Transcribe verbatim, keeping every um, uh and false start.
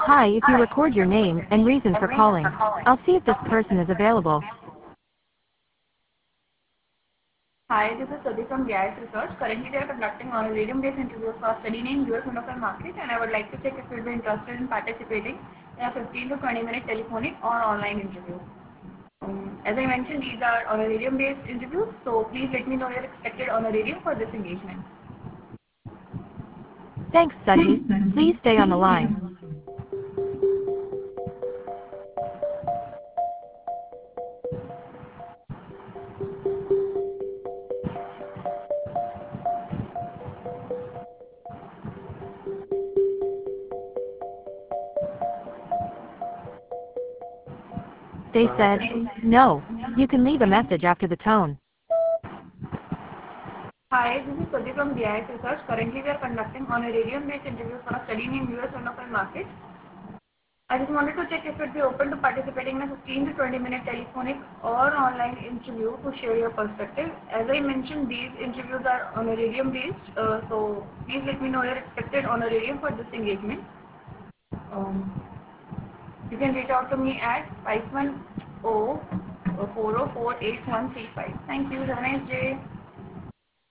Hi, if you record your name and reason for calling, I'll see if this person is available. Hi, this is Sudhi from V I S Research. Currently, they are conducting on a radium-based interview for a study in U S monochrome market, and I would like to check if you'll be interested in participating in a fifteen to twenty minute telephonic or online interview. Um, as I mentioned, these are on a radium-based interviews, so please let me know your expected on a radium for this engagement. Thanks, Sudhi. Please stay on the line. They said, no. You can leave a message after the tone. Hi, this is Sudhi from V I S Research. Currently, we are conducting on a radium-based interview for a study in U S monochrome market. I just wanted to check if you'd be open to participating in a fifteen to twenty minute telephonic or online interview to share your perspective. As I mentioned, these interviews are honorarium based, uh, so please let me know your expected honorarium for this engagement. Um, you can reach out to me at five one zero four zero four eight one three five. Thank you. Have a nice day.